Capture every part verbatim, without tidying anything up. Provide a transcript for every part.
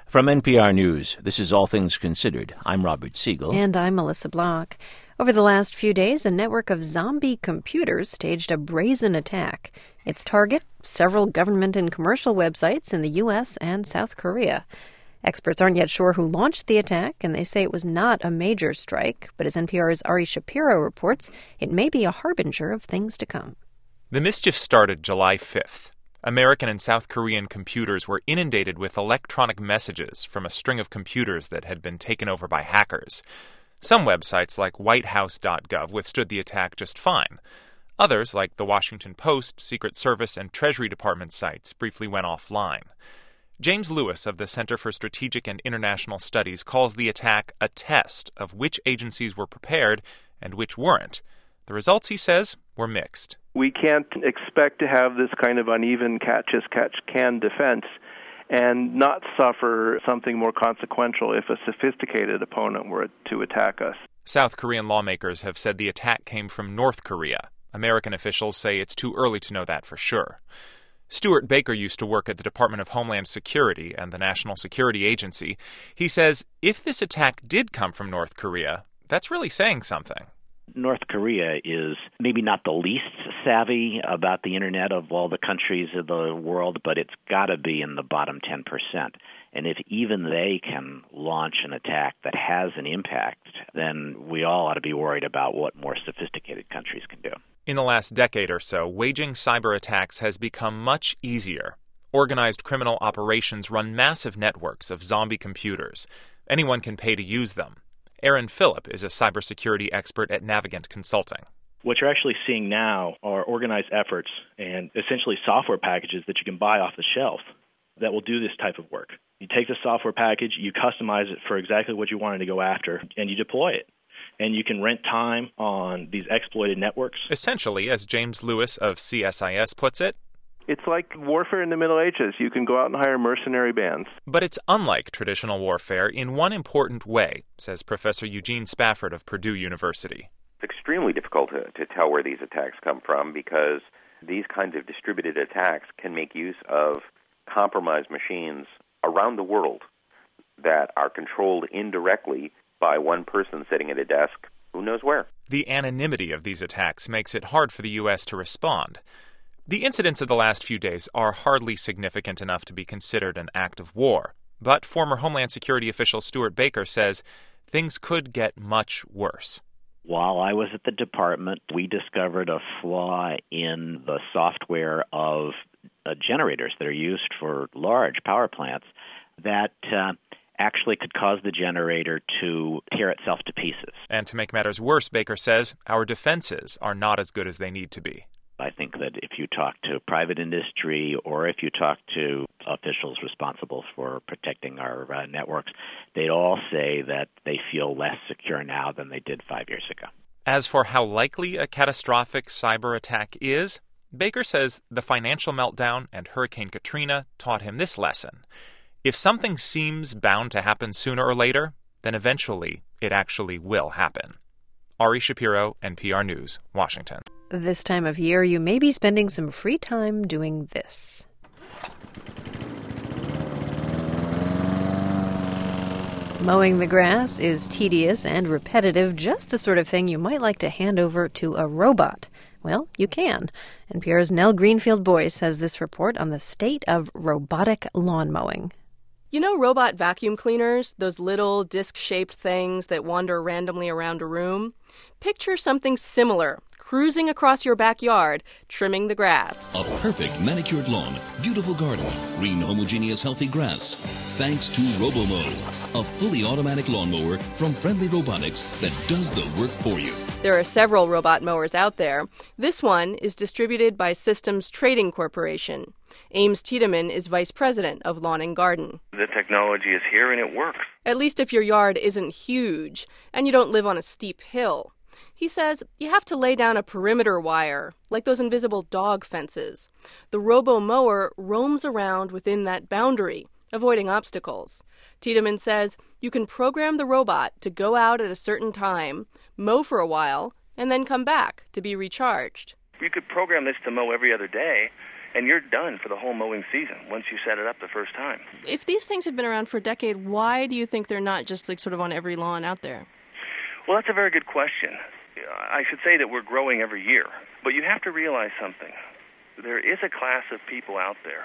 From N P R News, this is All Things Considered. I'm Robert Siegel. And I'm Melissa Block. Over the last few days, a network of zombie computers staged a brazen attack. Its target, several government and commercial websites in the U S and South Korea. Experts aren't yet sure who launched the attack, and they say it was not a major strike. But as N P R's Ari Shapiro reports, it may be a harbinger of things to come. The mischief started July fifth. American and South Korean computers were inundated with electronic messages from a string of computers that had been taken over by hackers. Some websites, like white house dot gov, withstood the attack just fine. Others, like the Washington Post, Secret Service, and Treasury Department sites, briefly went offline. James Lewis of the Center for Strategic and International Studies calls the attack a test of which agencies were prepared and which weren't. The results, he says, were mixed. We can't expect to have this kind of uneven catch-as-catch-can defense and not suffer something more consequential if a sophisticated opponent were to attack us. South Korean lawmakers have said the attack came from North Korea. American officials say it's too early to know that for sure. Stuart Baker used to work at the Department of Homeland Security and the National Security Agency. He says if this attack did come from North Korea, that's really saying something. North Korea is maybe not the least savvy about the Internet of all the countries of the world, but it's got to be in the bottom ten percent. And if even they can launch an attack that has an impact, then we all ought to be worried about what more sophisticated countries can do. In the last decade or so, waging cyber attacks has become much easier. Organized criminal operations run massive networks of zombie computers. Anyone can pay to use them. Aaron Phillip is a cybersecurity expert at Navigant Consulting. What you're actually seeing now are organized efforts and essentially software packages that you can buy off the shelf that will do this type of work. You take the software package, you customize it for exactly what you wanted to go after, and you deploy it. And you can rent time on these exploited networks. Essentially, as James Lewis of C S I S puts it, it's like warfare in the Middle Ages. You can go out and hire mercenary bands. But it's unlike traditional warfare in one important way, says Professor Eugene Spafford of Purdue University. It's extremely difficult to, to tell where these attacks come from because these kinds of distributed attacks can make use of compromised machines around the world that are controlled indirectly by one person sitting at a desk who knows where. The anonymity of these attacks makes it hard for the U S to respond. The incidents of the last few days are hardly significant enough to be considered an act of war. But former Homeland Security official Stuart Baker says things could get much worse. While I was at the department, we discovered a flaw in the software of uh, generators that are used for large power plants that uh, actually could cause the generator to tear itself to pieces. And to make matters worse, Baker says, our defenses are not as good as they need to be. I think that if you talk to private industry or if you talk to officials responsible for protecting our uh, networks, they'd all say that they feel less secure now than they did five years ago. As for how likely a catastrophic cyber attack is, Baker says the financial meltdown and Hurricane Katrina taught him this lesson. If something seems bound to happen sooner or later, then eventually it actually will happen. Ari Shapiro, N P R News, Washington. This time of year, you may be spending some free time doing this. Mowing the grass is tedious and repetitive, just the sort of thing you might like to hand over to a robot. Well, you can. N P R's Nell Greenfield-Boyce has this report on the state of robotic lawn mowing. You know robot vacuum cleaners, those little disc-shaped things that wander randomly around a room? Picture something similar, cruising across your backyard, trimming the grass. A perfect manicured lawn, beautiful garden, green homogeneous healthy grass. Thanks to RoboMow, a fully automatic lawnmower from Friendly Robotics that does the work for you. There are several robot mowers out there. This one is distributed by Systems Trading Corporation. Ames Tiedemann is vice president of Lawn and Garden. The technology is here and it works. At least if your yard isn't huge and you don't live on a steep hill. He says you have to lay down a perimeter wire, like those invisible dog fences. The robo-mower roams around within that boundary, avoiding obstacles. Tiedemann says you can program the robot to go out at a certain time, mow for a while, and then come back to be recharged. You could program this to mow every other day. and you're done for the whole mowing season once you set it up the first time. If these things have been around for a decade, why do you think they're not just like sort of on every lawn out there? Well, that's a very good question. I should say that we're growing every year, but you have to realize something. There is a class of people out there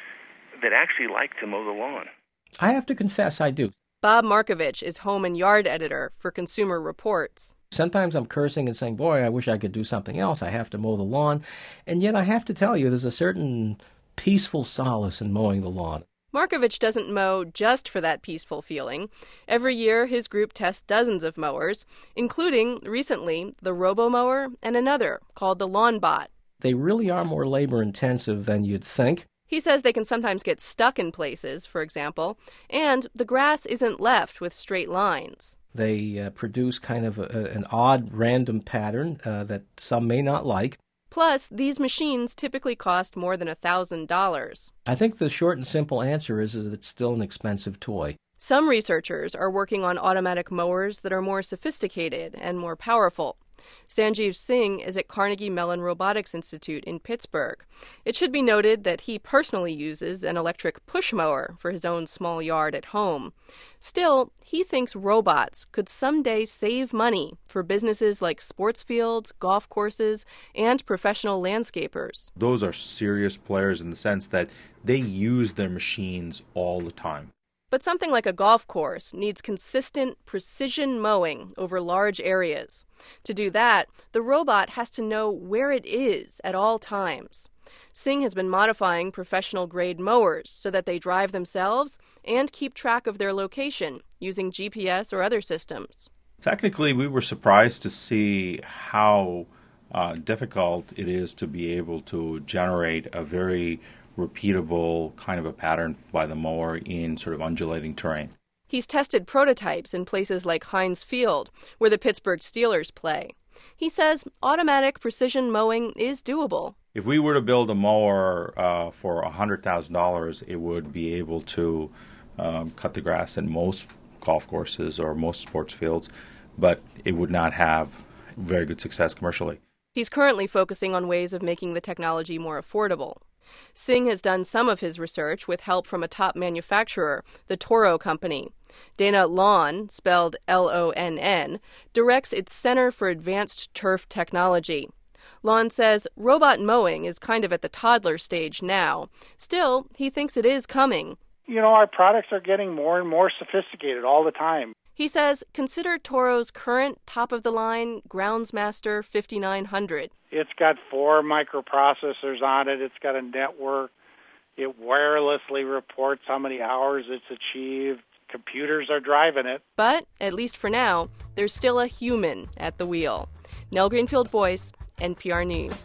that actually like to mow the lawn. I have to confess I do. Bob Markovich is home and yard editor for Consumer Reports. Sometimes I'm cursing and saying, boy, I wish I could do something else. I have to mow the lawn. And yet I have to tell you, there's a certain peaceful solace in mowing the lawn. Markovich doesn't mow just for that peaceful feeling. Every year, his group tests dozens of mowers, including, recently, the RoboMower and another called the LawnBot. They really are more labor-intensive than you'd think. He says they can sometimes get stuck in places, for example, and the grass isn't left with straight lines. They uh, produce kind of a, an odd, random pattern uh, that some may not like. Plus, these machines typically cost more than one thousand dollars. I think the short and simple answer is that it's still an expensive toy. Some researchers are working on automatic mowers that are more sophisticated and more powerful. Sanjeev Singh is at Carnegie Mellon Robotics Institute in Pittsburgh. It should be noted that he personally uses an electric push mower for his own small yard at home. Still, he thinks robots could someday save money for businesses like sports fields, golf courses, and professional landscapers. Those are serious players in the sense that they use their machines all the time. But something like a golf course needs consistent precision mowing over large areas. To do that, the robot has to know where it is at all times. Singh has been modifying professional-grade mowers so that they drive themselves and keep track of their location using G P S or other systems. Technically, we were surprised to see how uh, difficult it is to be able to generate a very repeatable kind of a pattern by the mower in sort of undulating terrain. He's tested prototypes in places like Heinz Field, where the Pittsburgh Steelers play. He says automatic precision mowing is doable. If we were to build a mower uh, for one hundred thousand dollars, it would be able to um, cut the grass at most golf courses or most sports fields, but it would not have very good success commercially. He's currently focusing on ways of making the technology more affordable. Singh has done some of his research with help from a top manufacturer, the Toro Company. Dana Lonn, spelled L O N N, directs its Center for Advanced Turf Technology. Lonn says robot mowing is kind of at the toddler stage now. Still, he thinks it is coming. You know, our products are getting more and more sophisticated all the time. He says consider Toro's current top-of-the-line Groundsmaster fifty-nine hundred. It's got four microprocessors on it. It's got a network. It wirelessly reports how many hours it's achieved. Computers are driving it. But, at least for now, there's still a human at the wheel. Nell Greenfield-Boyce, N P R News.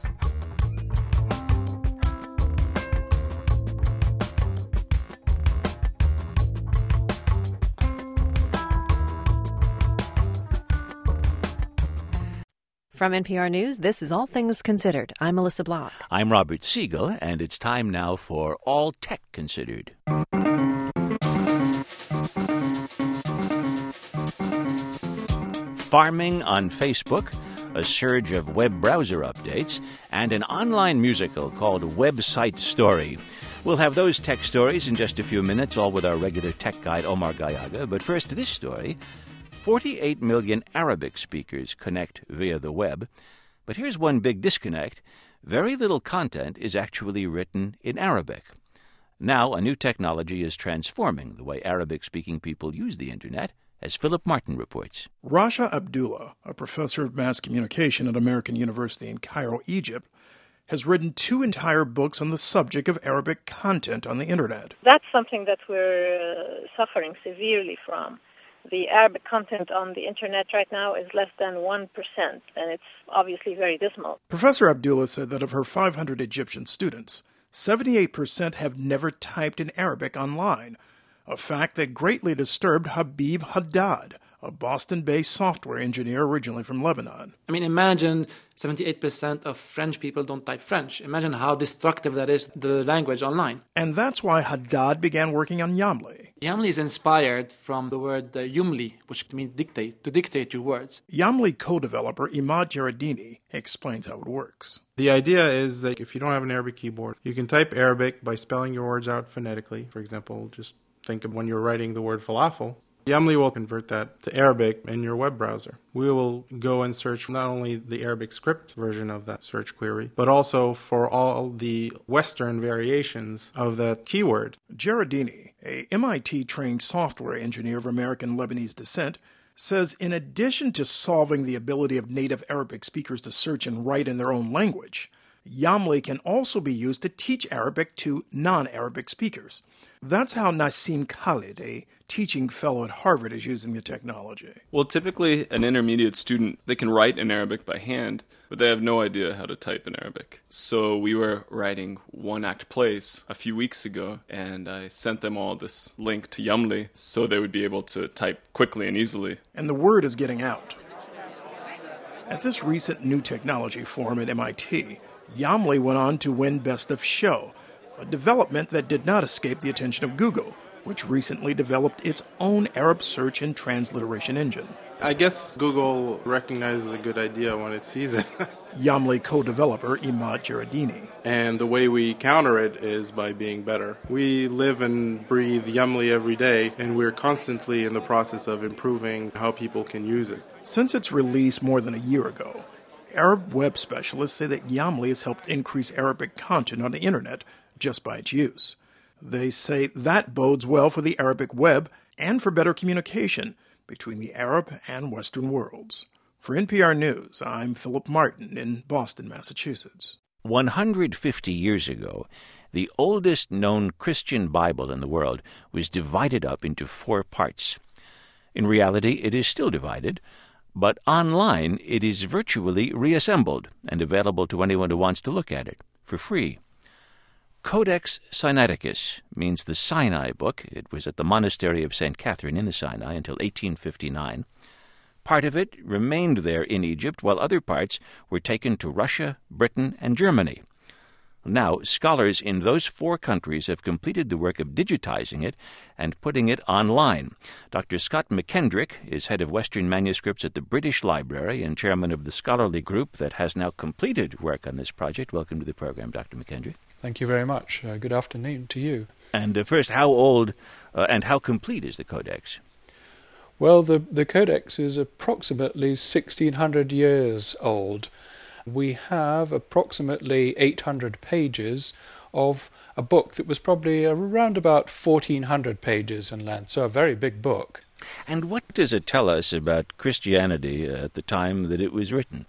From N P R News, this is All Things Considered. I'm Melissa Block. I'm Robert Siegel, and it's time now for All Tech Considered. Farming on Facebook, a surge of web browser updates, and an online musical called Website Story. We'll have those tech stories in just a few minutes, all with our regular tech guide, Omar Gallaga. But first, this story. forty-eight million Arabic speakers connect via the web. But here's one big disconnect. Very little content is actually written in Arabic. Now, a new technology is transforming the way Arabic-speaking people use the Internet, as Philip Martin reports. Rasha Abdullah, a professor of mass communication at American University in Cairo, Egypt, has written two entire books on the subject of Arabic content on the Internet. That's something that we're uh, suffering severely from. The Arabic content on the Internet right now is less than one percent, and it's obviously very dismal. Professor Abdullah said that of her five hundred Egyptian students, seventy-eight percent have never typed in Arabic online, a fact that greatly disturbed Habib Haddad, a Boston-based software engineer originally from Lebanon. I mean, imagine seventy-eight percent of French people don't type French. Imagine how destructive that is to the language online. And that's why Haddad began working on Yamli. Yamli is inspired from the word uh, yumli, which means dictate, to dictate your words. Yamli co-developer Imad Jaradini explains how it works. The idea is that if you don't have an Arabic keyboard, you can type Arabic by spelling your words out phonetically. For example, just think of when you're writing the word falafel. Yamli will convert that to Arabic in your web browser. We will go and search not only the Arabic script version of that search query, but also for all the Western variations of that keyword. Jaradini, a M I T-trained software engineer of American Lebanese descent, says in addition to solving the ability of native Arabic speakers to search and write in their own language, Yamli can also be used to teach Arabic to non-Arabic speakers. That's how Nassim Khalid, a teaching fellow at Harvard, is using the technology. Well, typically an intermediate student, they can write in Arabic by hand, but they have no idea how to type in Arabic. So we were writing one-act plays a few weeks ago, and I sent them all this link to Yamli so they would be able to type quickly and easily. And the word is getting out. At this recent new technology forum at M I T, Yamli went on to win Best of Show, a development that did not escape the attention of Google, which recently developed its own Arab search and transliteration engine. I guess Google recognizes a good idea when it sees it. Yamli co-developer Imad Jaradini. And the way we counter it is by being better. We live and breathe Yamli every day, and we're constantly in the process of improving how people can use it. Since its release more than a year ago, Arab web specialists say that Yamli has helped increase Arabic content on the internet just by its use. They say that bodes well for the Arabic web and for better communication between the Arab and Western worlds. For N P R News, I'm Philip Martin in Boston, Massachusetts. one hundred fifty years ago, the oldest known Christian Bible in the world was divided up into four parts. In reality, it is still divided, but online it is virtually reassembled and available to anyone who wants to look at it for free. Codex Sinaiticus means the Sinai book. It was at the monastery of Saint Catherine in the Sinai until eighteen fifty-nine. Part of it remained there in Egypt, while other parts were taken to Russia, Britain, and Germany. Now, scholars in those four countries have completed the work of digitizing it and putting it online. Doctor Scott McKendrick is head of Western manuscripts at the British Library and chairman of the scholarly group that has now completed work on this project. Welcome to the program, Doctor McKendrick. Thank you very much. Uh, good afternoon to you. And uh, first, how old uh, and how complete is the Codex? Well, the, the Codex is approximately sixteen hundred years old. We have approximately eight hundred pages of a book that was probably around about fourteen hundred pages in length, so a very big book. And what does it tell us about Christianity at the time that it was written?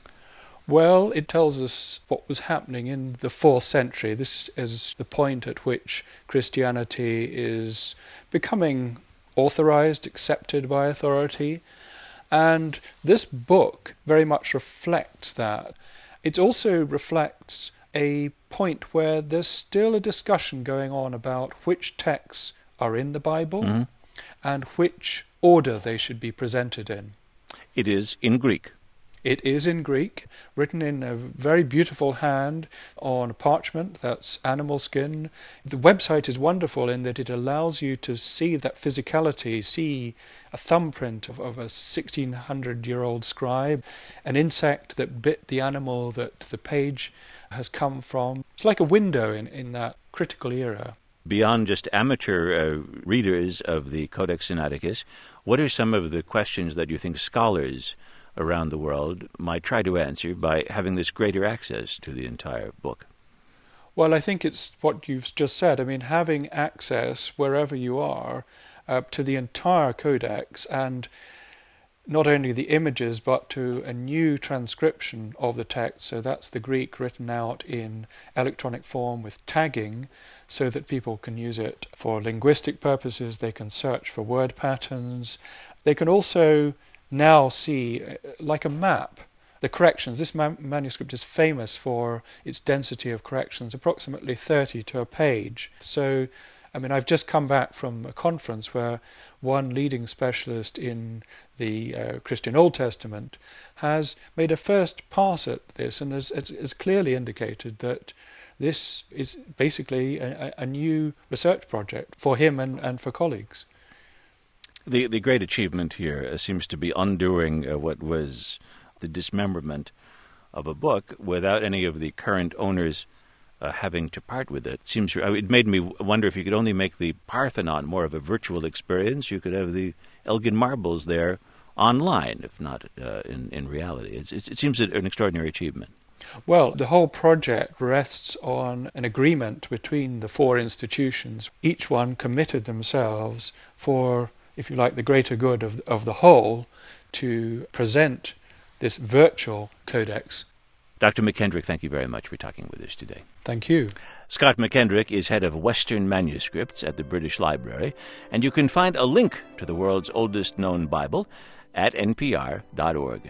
Well, it tells us what was happening in the fourth century. This is the point at which Christianity is becoming authorized, accepted by authority. And this book very much reflects that. It also reflects a point where there's still a discussion going on about which texts are in the Bible mm-hmm. and which order they should be presented in. It is in Greek. It is in Greek, written in a very beautiful hand on a parchment that's animal skin. The website is wonderful in that it allows you to see that physicality, see a thumbprint of, of a sixteen hundred year old scribe, an insect that bit the animal that the page has come from. It's like a window in, in that critical era. Beyond just amateur uh, readers of the Codex Sinaiticus, what are some of the questions that you think scholars around the world might try to answer by having this greater access to the entire book? Well, I think it's what you've just said. I mean, having access wherever you are uh, to the entire codex, and not only the images but to a new transcription of the text. So that's the Greek written out in electronic form with tagging so that people can use it for linguistic purposes. They can search for word patterns. They can also now see, like a map, the corrections. This man- manuscript is famous for its density of corrections, approximately thirty to a page. So I mean, I've just come back from a conference where one leading specialist in the uh, Christian Old Testament has made a first pass at this and has, has, has clearly indicated that this is basically a, a new research project for him and, and for colleagues. The the great achievement here uh, seems to be undoing uh, what was the dismemberment of a book without any of the current owners uh, having to part with it. It seems it made me wonder if you could only make the Parthenon more of a virtual experience, you could have the Elgin Marbles there online, if not uh, in in reality. It's, it's, it seems an extraordinary achievement. Well, the whole project rests on an agreement between the four institutions. Each one committed themselves for, if you like, the greater good of of the whole, to present this virtual codex. Doctor McKendrick, thank you very much for talking with us today. Thank you. Scott McKendrick is head of Western Manuscripts at the British Library, and you can find a link to the world's oldest known Bible at N P R dot org.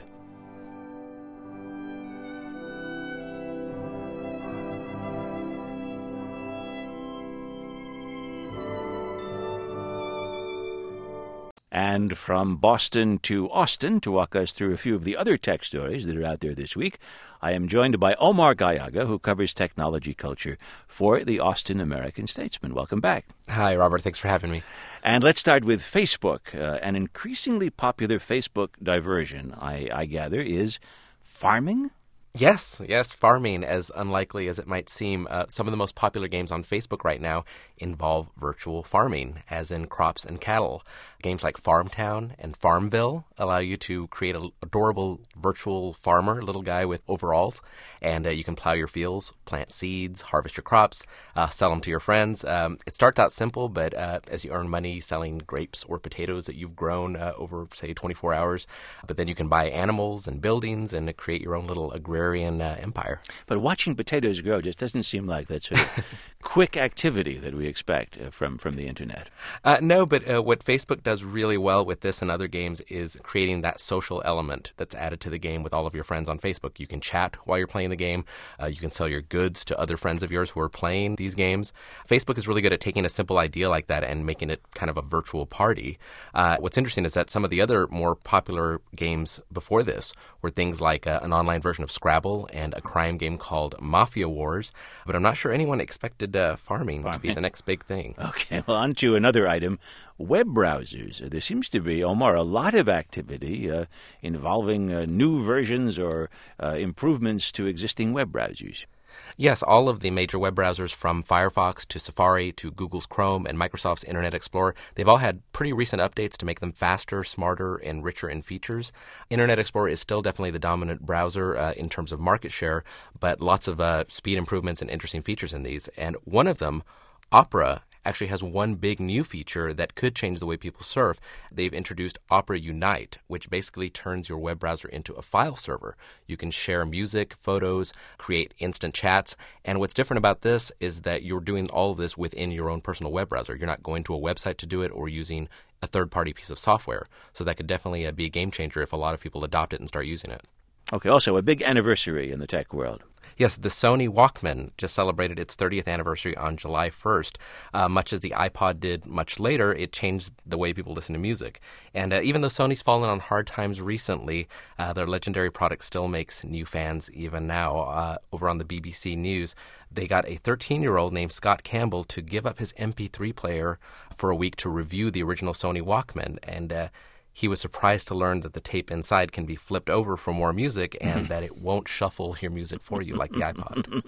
And from Boston to Austin, to walk us through a few of the other tech stories that are out there this week, I am joined by Omar Gallaga, who covers technology culture for the Austin American-Statesman. Welcome back. Hi, Robert. Thanks for having me. And let's start with Facebook. Uh, an increasingly popular Facebook diversion, I, I gather, is farming? Yes, yes, farming, as unlikely as it might seem. Uh, some of the most popular games on Facebook right now involve virtual farming, as in crops and cattle. Games like Farmtown and Farmville allow you to create an adorable virtual farmer, little guy with overalls, and uh, you can plow your fields, plant seeds, harvest your crops, uh, sell them to your friends. Um, it starts out simple, but uh, as you earn money selling grapes or potatoes that you've grown uh, over, say, twenty-four hours, but then you can buy animals and buildings and create your own little agrarian uh, empire. But watching potatoes grow just doesn't seem like that sort of quick activity that we expect uh, from, from the Internet. Uh, no, but uh, what Facebook does really well with this and other games is creating that social element that's added to the game with all of your friends on Facebook. You can chat while you're playing the game. Uh, you can sell your goods to other friends of yours who are playing these games. Facebook is really good at taking a simple idea like that and making it kind of a virtual party. Uh, what's interesting is that some of the other more popular games before this were things like uh, an online version of Scrabble and a crime game called Mafia Wars. But I'm not sure anyone expected uh, farming, farming to be the next big thing. Okay, well, on to another item. Web browsers. There seems to be, Omar, a lot of activity uh, involving uh, new versions or uh, improvements to existing web browsers. Yes, all of the major web browsers from Firefox to Safari to Google's Chrome and Microsoft's Internet Explorer, they've all had pretty recent updates to make them faster, smarter, and richer in features. Internet Explorer is still definitely the dominant browser uh, in terms of market share, but lots of uh, speed improvements and interesting features in these. And one of them, Opera, actually has one big new feature that could change the way people surf. They've introduced Opera Unite, which basically turns your web browser into a file server. You can share music, photos, create instant chats, and what's different about this is that you're doing all of this within your own personal web browser. You're not going to a website to do it or using a third-party piece of software. So that could definitely uh, be a game changer if a lot of people adopt it and start using it. Okay, also a big anniversary in the tech world. Yes, the Sony Walkman just celebrated its thirtieth anniversary on July first. Uh, much as the iPod did much later, it changed the way people listen to music. And uh, even though Sony's fallen on hard times recently, uh, their legendary product still makes new fans even now. Uh, over on the B B C News, they got a thirteen-year-old named Scott Campbell to give up his M P three player for a week to review the original Sony Walkman. And uh, he was surprised to learn that the tape inside can be flipped over for more music and that it won't shuffle your music for you like the iPod.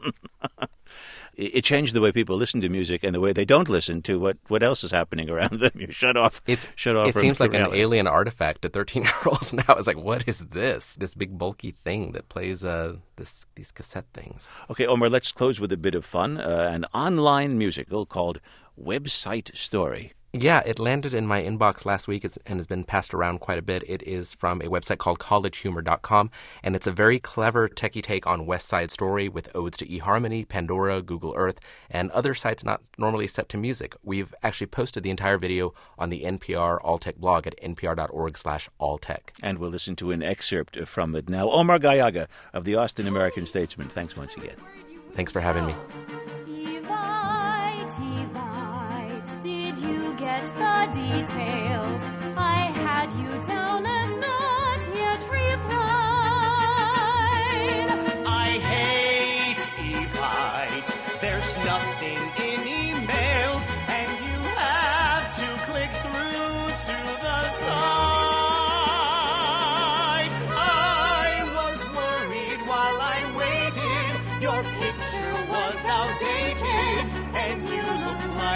It changed the way people listen to music and the way they don't listen to what, what else is happening around them. You shut off. It's, shut off. It seems like reality. An alien artifact to thirteen-year-olds now. It's like, what is this? This big bulky thing that plays uh, this these cassette things. Okay, Omar, let's close with a bit of fun. Uh, an online musical called Website Story. Yeah, it landed in my inbox last week and has been passed around quite a bit. It is from a website called college humor dot com, and it's a very clever techie take on West Side Story with odes to eHarmony, Pandora, Google Earth, and other sites not normally set to music. We've actually posted the entire video on the N P R Alltech blog at npr.org slash alltech. And we'll listen to an excerpt from it now. Omar Gallaga of the Austin American-Statesman, thanks once again. Thanks for having me.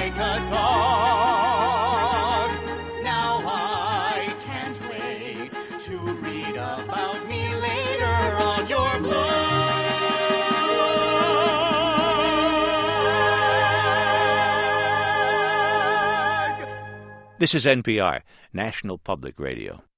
like a dog. Now I can't wait to read about me later on your blog. This is N P R, National Public Radio.